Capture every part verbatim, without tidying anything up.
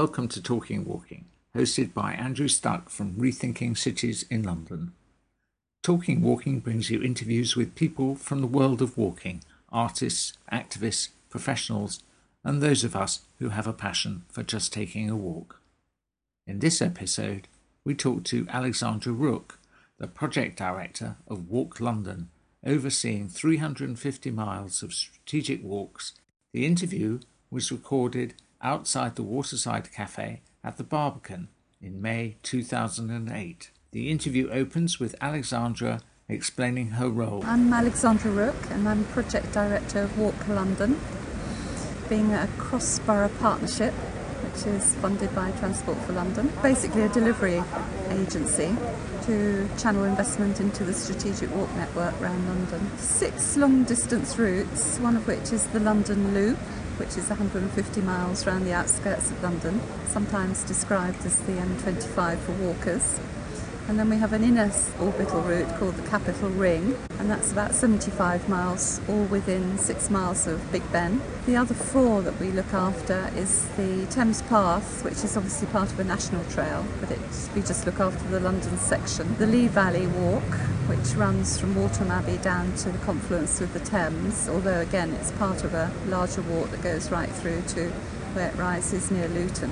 Welcome to Talking Walking, hosted by Andrew Stuck from Rethinking Cities in London. Talking Walking brings you interviews with people from the world of walking, artists, activists, professionals, and those of us who have a passion for just taking a walk. In this episode, we talk to Alexandra Rook, the project director of Walk London, overseeing three hundred fifty miles of strategic walks. The interview was recorded outside the Waterside Cafe at the Barbican in May two thousand eight. The interview opens with Alexandra explaining her role. I'm Alexandra Rook and I'm project director of Walk London, being a cross-borough partnership which is funded by Transport for London. Basically a delivery agency to channel investment into the strategic walk network around London. Six long-distance routes, one of which is the London Loop, which is one hundred fifty miles around the outskirts of London, sometimes described as the M twenty-five for walkers. And then we have an inner orbital route called the Capital Ring, and that's about seventy-five miles, all within six miles of Big Ben. The other four that we look after is the Thames Path, which is obviously part of a national trail, but it's, we just look after the London section. The Lee Valley Walk, which runs from Waltham Abbey down to the confluence with the Thames, although again it's part of a larger walk that goes right through to where it rises near Luton.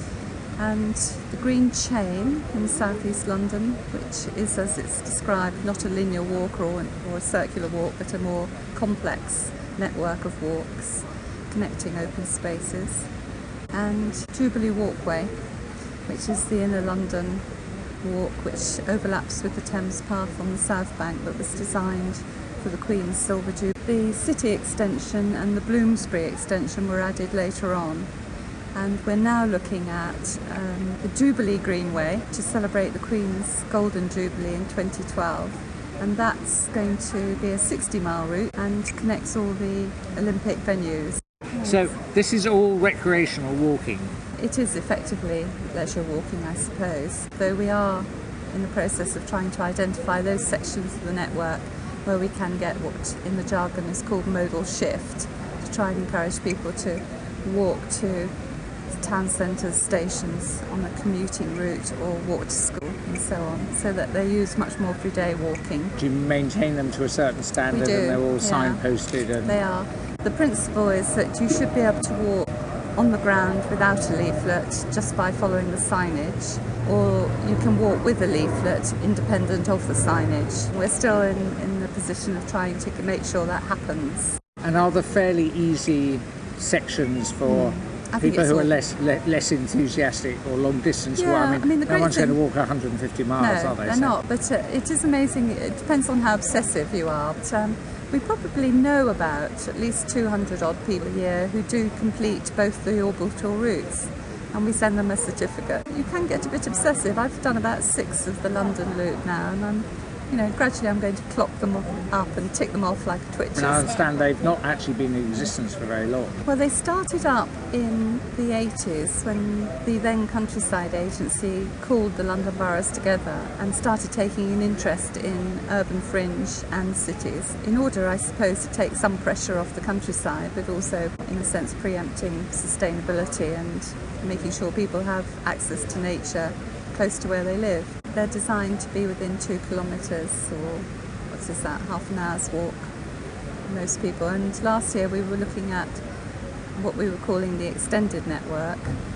And the Green Chain in southeast London, which is, as it's described, not a linear walk or, or a circular walk, but a more complex network of walks connecting open spaces. And Jubilee Walkway, which is the inner London walk, which overlaps with the Thames Path on the south bank, but was designed for the Queen's Silver Jubilee. The City extension and the Bloomsbury extension were added later on. And we're now looking at um, the Jubilee Greenway to celebrate the Queen's Golden Jubilee in twenty twelve. And that's going to be a sixty mile route and connects all the Olympic venues. So this is all recreational walking? It is effectively leisure walking, I suppose, though we are in the process of trying to identify those sections of the network where we can get what in the jargon is called modal shift, to try and encourage people to walk to town centres, stations on a commuting route, or walk to school and so on, so that they use much more everyday walking. Do you maintain them to a certain standard? We do, and they're all yeah. signposted? And... They are. The principle is that you should be able to walk on the ground without a leaflet just by following the signage, or you can walk with a leaflet independent of the signage. We're still in, in the position of trying to make sure that happens. And are there fairly easy sections for... Mm. People who are less le- less enthusiastic or long distance yeah, walk. I mean, I mean no one's thing, going to walk one hundred fifty miles, no, are they? they're so. not, but uh, it is amazing. It depends on how obsessive you are. But, um, we probably know about at least two hundred odd people a year who do complete both the orbital routes, and we send them a certificate. You can get a bit obsessive. I've done about six of the London Loop now, and I'm You know, gradually I'm going to clock them up and tick them off like a twitches. And I understand they've not actually been in existence for very long. Well, they started up in the eighties when the then Countryside Agency called the London boroughs together and started taking an interest in urban fringe and cities, in order, I suppose, to take some pressure off the countryside, but also, in a sense, preempting sustainability and making sure people have access to nature close to where they live. They're designed to be within two kilometres, or what's is that, half an hour's walk for most people. And last year we were looking at what we were calling the extended network,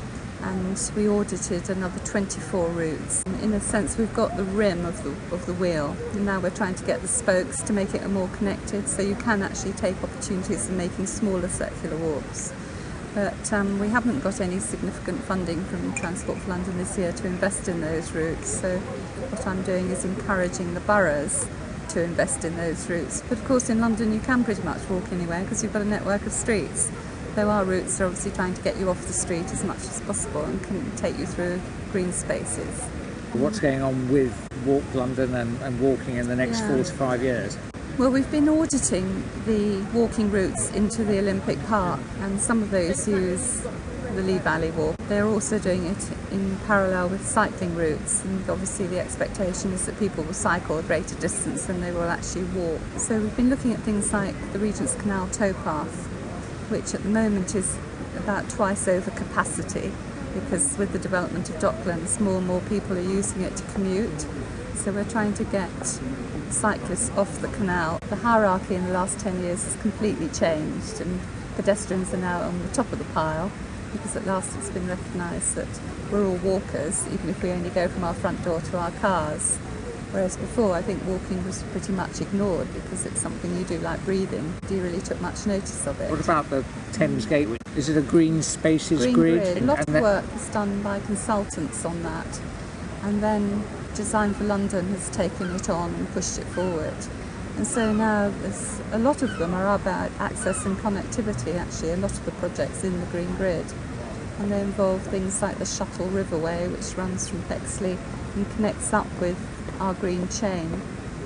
and we audited another twenty-four routes. In a sense, we've got the rim of the, of the wheel, and now we're trying to get the spokes to make it more connected, so you can actually take opportunities in making smaller circular walks. But um, we haven't got any significant funding from Transport for London this year to invest in those routes. So what I'm doing is encouraging the boroughs to invest in those routes. But of course in London you can pretty much walk anywhere because you've got a network of streets. There are routes that are obviously trying to get you off the street as much as possible and can take you through green spaces. What's going on with Walk London and, and walking in the next yeah. four to five years? Well, we've been auditing the walking routes into the Olympic Park, and some of those use the Lee Valley Walk. They're also doing it in parallel with cycling routes, and obviously the expectation is that people will cycle a greater distance than they will actually walk. So we've been looking at things like the Regent's Canal towpath, which at the moment is about twice over capacity, because with the development of Docklands, more and more people are using it to commute. So we're trying to get cyclists off the canal. The hierarchy in the last ten years has completely changed, and pedestrians are now on the top of the pile, because at last it's been recognised that we're all walkers, even if we only go from our front door to our cars. Whereas before, I think walking was pretty much ignored because it's something you do like breathing. You really took much notice of it. What about the Thames Gateway? Is it a green spaces green grid? grid? A lot and of that... work is done by consultants on that. And then Design for London has taken it on and pushed it forward. And so now there's, a lot of them are about access and connectivity, actually, a lot of the projects in the green grid. And they involve things like the Shuttle Riverway, which runs from Bexley and connects up with our green chain.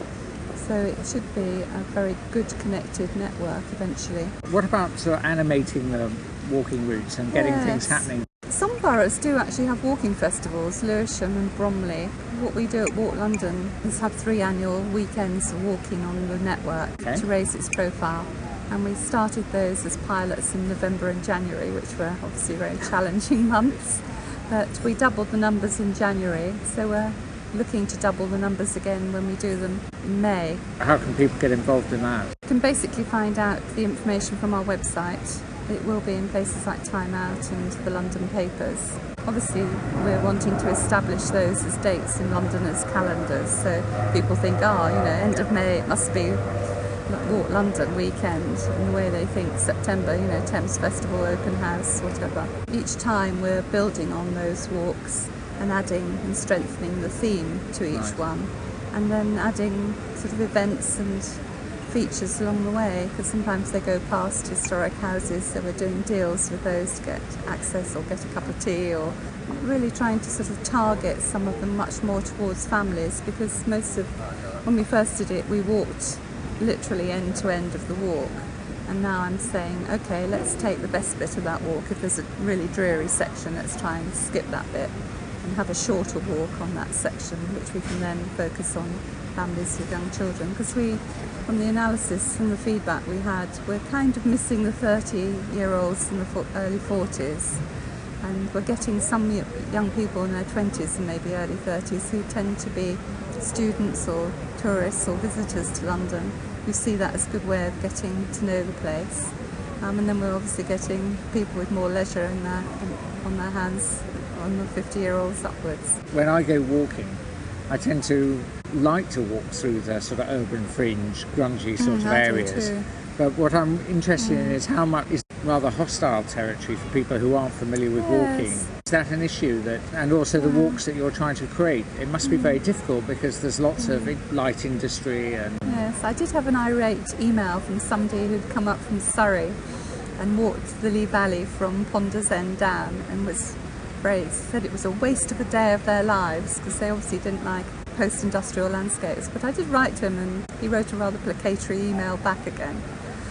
So it should be a very good connected network eventually. What about sort of animating the walking routes and getting yes. things happening? Some boroughs do actually have walking festivals, Lewisham and Bromley. What we do at Walk London is have three annual weekends of walking on the network okay. to raise its profile. And we started those as pilots in November and January, which were obviously very challenging months. But we doubled the numbers in January, so we're looking to double the numbers again when we do them in May. How can people get involved in that? You can basically find out the information from our website. It will be in places like Time Out and the London papers. Obviously, we're wanting to establish those as dates in Londoners' calendars, so people think, oh, you know, end of May, it must be Walk London weekend, and the way they think September, you know, Thames Festival, Open House, whatever. Each time we're building on those walks and adding and strengthening the theme to each right. one, and then adding sort of events and features along the way, because sometimes they go past historic houses, so we're doing deals with those to get access or get a cup of tea, or really trying to sort of target some of them much more towards families, because most of, when we first did it, we walked literally end to end of the walk, and now I'm saying, okay, let's take the best bit of that walk. If there's a really dreary section, let's try and skip that bit and have a shorter walk on that section, which we can then focus on families with young children, because we, from the analysis and the feedback we had, we're kind of missing the thirty year olds in the early forties, and we're getting some young people in their twenties and maybe early thirties who tend to be students or tourists or visitors to London, who see that as a good way of getting to know the place. Um, and then we're obviously getting people with more leisure in their, in, on their hands, on the fifty year olds upwards. When I go walking, I tend to like to walk through the sort of urban fringe, grungy sort mm, of I areas. But what I'm interested mm. in is how much is rather hostile territory for people who aren't familiar with yes. walking. Is that an issue? That, and also the walks that you're trying to create, it must mm. be very difficult because there's lots mm. of light industry. And yes, I did have an irate email from somebody who'd come up from Surrey and walked the Lee Valley from Ponders End down, and was very, said it was a waste of a day of their lives because they obviously didn't like post-industrial landscapes. But I did write to him, and he wrote a rather placatory email back again.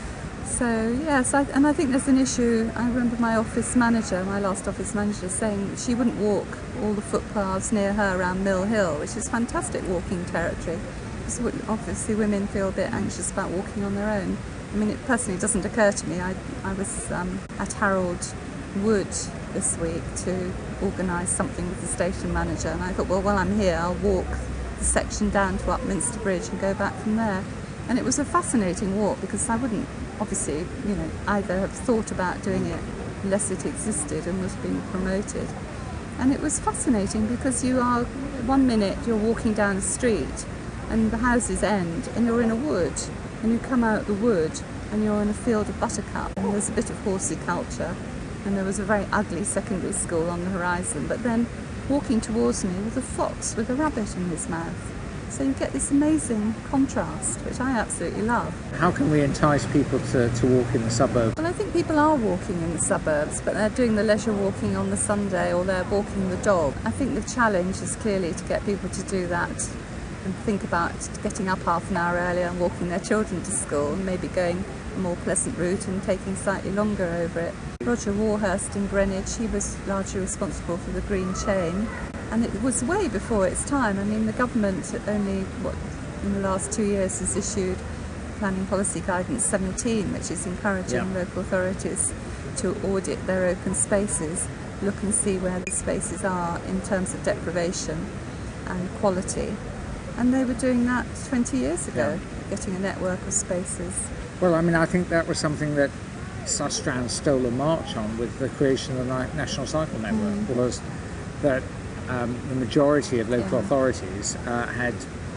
So yes, I, and I think there's an issue. I remember my office manager, my last office manager, saying that she wouldn't walk all the footpaths near her around Mill Hill, which is fantastic walking territory. Because obviously women feel a bit anxious about walking on their own. I mean, it personally doesn't occur to me. I, I was um, at Harold Wood this week to organise something with the station manager, and I thought, well, while I'm here, I'll walk the section down to Upminster Bridge and go back from there. And it was a fascinating walk, because I wouldn't obviously, you know, either have thought about doing it unless it existed and was being promoted. And it was fascinating because you are, one minute you're walking down a street and the houses end and you're in a wood, and you come out the wood and you're in a field of buttercup, and there's a bit of horticulture, and there was a very ugly secondary school on the horizon, but then walking towards me was a fox with a rabbit in his mouth. So you get this amazing contrast, which I absolutely love. How can we entice people to, to walk in the suburbs? Well, I think people are walking in the suburbs, but they're doing the leisure walking on the Sunday, or they're walking the dog. I think the challenge is clearly to get people to do that and think about getting up half an hour earlier and walking their children to school, and maybe going a more pleasant route and taking slightly longer over it. Roger Warhurst in Greenwich, he was largely responsible for the green chain. And it was way before its time. I mean, the government only, what, in the last two years has issued Planning Policy Guidance seventeen, which is encouraging yeah. local authorities to audit their open spaces. look and see where the spaces are in terms of deprivation and quality. And they were doing that twenty years ago, yeah. getting a network of spaces. Well, I mean, I think that was something that Sustrans stole a march on with the creation of the National Cycle Network, mm. was that um, the majority of local yeah. authorities uh, had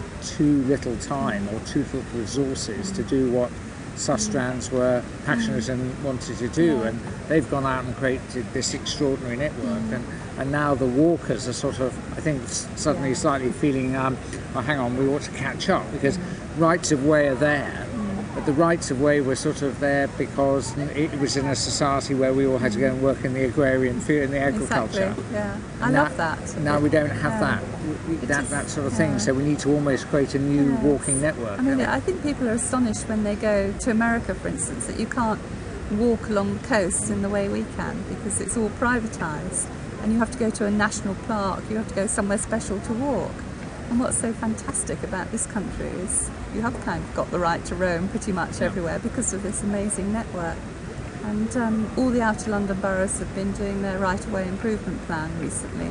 too little time or too little resources mm. to do what Sustrans mm. were passionate mm. and wanted to do, yeah. and they've gone out and created this extraordinary network, mm. and, and now the walkers are sort of, I think, suddenly yeah. slightly feeling, um, oh, hang on, we ought to catch up, because mm. rights of way are there, mm. but the rights of way were sort of there because it was in a society where we all had to go and work in the agrarian field, in the agriculture. Exactly. Yeah, I now, love that. Now we don't have yeah. that. That, that sort of thing, yeah. so we need to almost create a new yes. walking network. I mean, I think people are astonished when they go to America, for instance, that you can't walk along the coast in the way we can, because it's all privatised, and you have to go to a national park, you have to go somewhere special to walk. And what's so fantastic about this country is you have kind of got the right to roam pretty much yeah. everywhere because of this amazing network. And um, all the outer London boroughs have been doing their right-of-way improvement plan recently.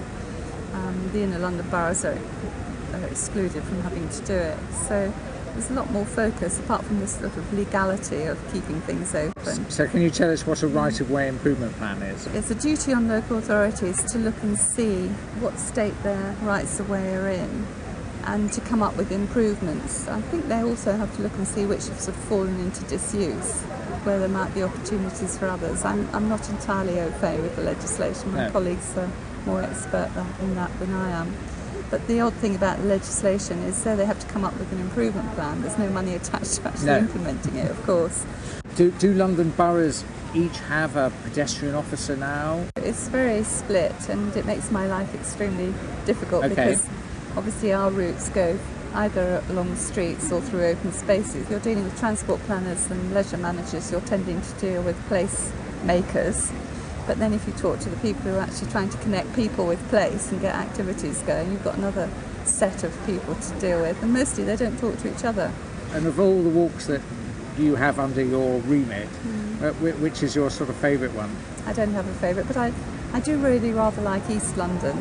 Um, the inner London boroughs are, are excluded from having to do it. So there's a lot more focus, apart from this sort of legality of keeping things open. So can you tell us what a right-of-way improvement plan is? It's a duty on local authorities to look and see what state their rights-of-way are in, and to come up with improvements. I think they also have to look and see which have sort of fallen into disuse, where there might be opportunities for others. I'm, I'm not entirely au fait with the legislation. My no. colleagues are more expert in that than I am. But the odd thing about the legislation is that they have to come up with an improvement plan. There's no money attached to actually no. implementing it, of course. Do, do London boroughs each have a pedestrian officer now? It's very split, and it makes my life extremely difficult okay. because obviously our routes go either along the streets or through open spaces. You're dealing with transport planners and leisure managers, you're tending to deal with place makers. But then if you talk to the people who are actually trying to connect people with place and get activities going, you've got another set of people to deal with, and mostly they don't talk to each other. And of all the walks that you have under your remit, mm. uh, which is your sort of favourite one? I don't have a favourite, but I, I do really rather like East London,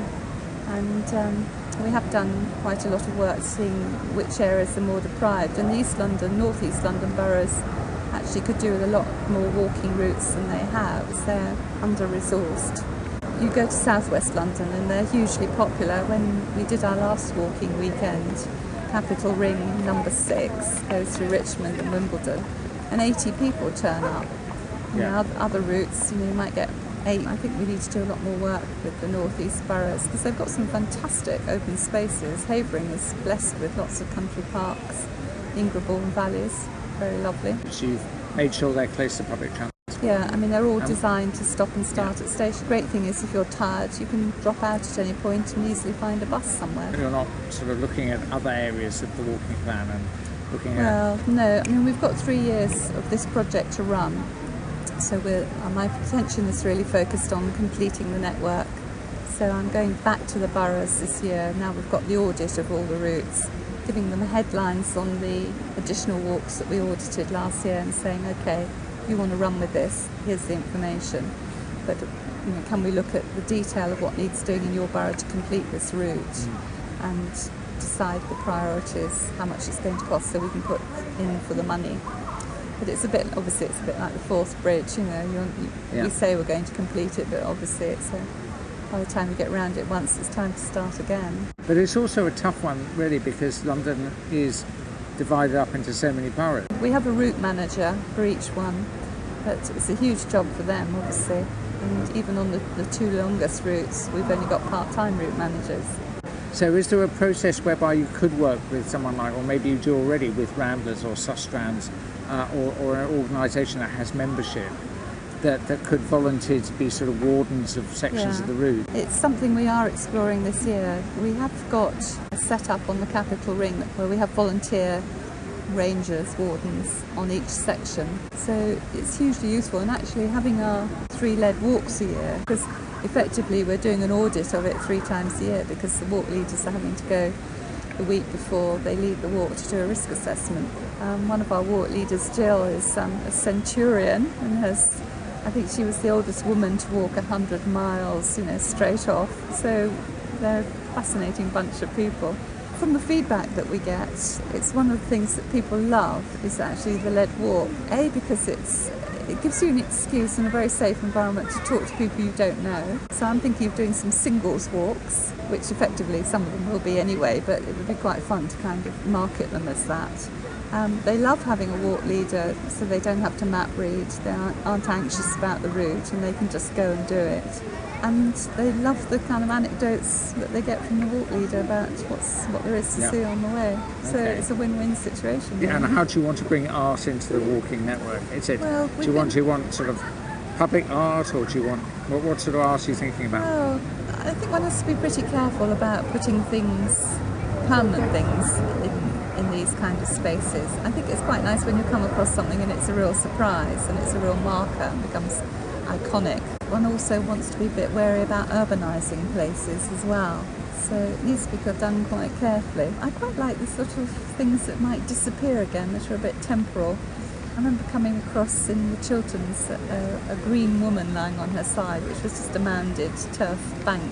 and um, we have done quite a lot of work seeing which areas are more deprived, and the East London, North East London boroughs actually could do with a lot more walking routes than they have, as they're under-resourced. You go to South West London and they're hugely popular. When we did our last walking weekend, Capital Ring number six goes through Richmond and Wimbledon, and eighty people turn up. You yeah. know, other routes, you know, you might get eight. I think we need to do a lot more work with the North East boroughs, because they've got some fantastic open spaces. Havering is blessed with lots of country parks, Ingrebourne valleys. Very lovely. So you've made sure they're close to public transport? Yeah, I mean, they're all um, designed to stop and start yeah. at station. Great thing is, if you're tired, you can drop out at any point and easily find a bus somewhere. You're not sort of looking at other areas of the walking plan and looking at... Well, no. I mean, we've got three years of this project to run. So we're, uh, my attention is really focused on completing the network. So I'm going back to the boroughs this year. Now we've got the audit of all the routes, giving them headlines on the additional walks that we audited last year and saying, okay, if you want to run with this, here's the information. But you know, can we look at the detail of what needs doing in your borough to complete this route mm. and decide the priorities, how much it's going to cost, so we can put in for the money. But it's a bit, obviously it's a bit like the Forth Bridge, you know, you're, you, yeah. we say we're going to complete it, but obviously it's a by the time you get around it once, it's time to start again. But it's also a tough one, really, because London is divided up into so many boroughs. We have a route manager for each one, but it's a huge job for them, obviously. And even on the, the two longest routes, we've only got part-time route managers. So is there a process whereby you could work with someone like, or maybe you do already with Ramblers or Sustrans, uh, or, or an organisation that has membership, That, that could volunteer to be sort of wardens of sections yeah. of the route? It's something we are exploring this year. We have got a set-up on the Capital Ring where we have volunteer rangers, wardens on each section. So it's hugely useful, and actually having our three lead walks a year, because effectively we're doing an audit of it three times a year, because the walk leaders are having to go the week before they lead the walk to do a risk assessment. Um, one of our walk leaders, Jill, is um, a centurion and has I think she was the oldest woman to walk one hundred miles, you know, straight off. So they're a fascinating bunch of people. From the feedback that we get, it's one of the things that people love is actually the lead walk. A, because it's it gives you an excuse in a very safe environment to talk to people you don't know. So I'm thinking of doing some singles walks, which effectively some of them will be anyway, but it would be quite fun to kind of market them as that. Um, they love having a walk leader, so they don't have to map read, they aren't, aren't anxious about the route, and they can just go and do it. And they love the kind of anecdotes that they get from the walk leader about what's what there is to yeah. see on the way. So okay. It's a win-win situation. Yeah, really. and how do you want to bring art into the walking network? Is it? Well, do you want been, do you want sort of public art, or do you want what, what sort of art are you thinking about? Well, I think one has to be pretty careful about putting things, permanent things, in, in these kind of spaces. I think it's quite nice when you come across something and it's a real surprise and it's a real marker and becomes iconic. One also wants to be a bit wary about urbanising places as well, so it needs to be done quite carefully. I quite like the sort of things that might disappear again, that are a bit temporal. I remember coming across in the Chilterns a, a green woman lying on her side, which was just a mounded turf bank,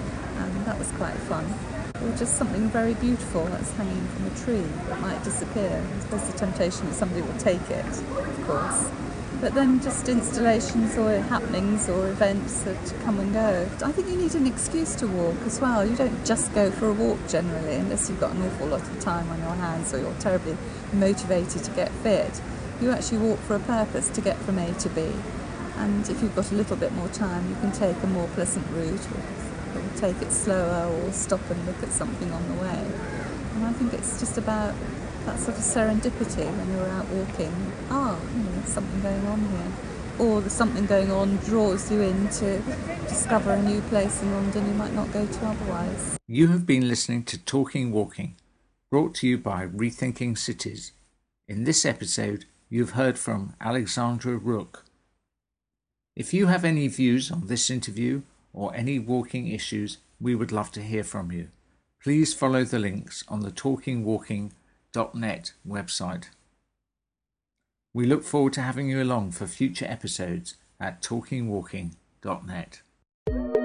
and that was quite fun. Or just something very beautiful that's hanging from a tree that might disappear. I suppose the temptation is somebody will take it, of course. But then just installations or happenings or events that come and go. I think you need an excuse to walk as well. You don't just go for a walk generally unless you've got an awful lot of time on your hands or you're terribly motivated to get fit. You actually walk for a purpose, to get from A to B. And if you've got a little bit more time, you can take a more pleasant route, or, or take it slower, or stop and look at something on the way. And I think it's just about that sort of serendipity when you're out walking. Ah, you know, there's something going on here. Or the something going on draws you in to discover a new place in London you might not go to otherwise. You have been listening to Talking Walking, brought to you by Rethinking Cities. In this episode, you've heard from Alexandra Rook. If you have any views on this interview or any walking issues, we would love to hear from you. Please follow the links on the talking walking dot net website. We look forward to having you along for future episodes at talking walking dot net.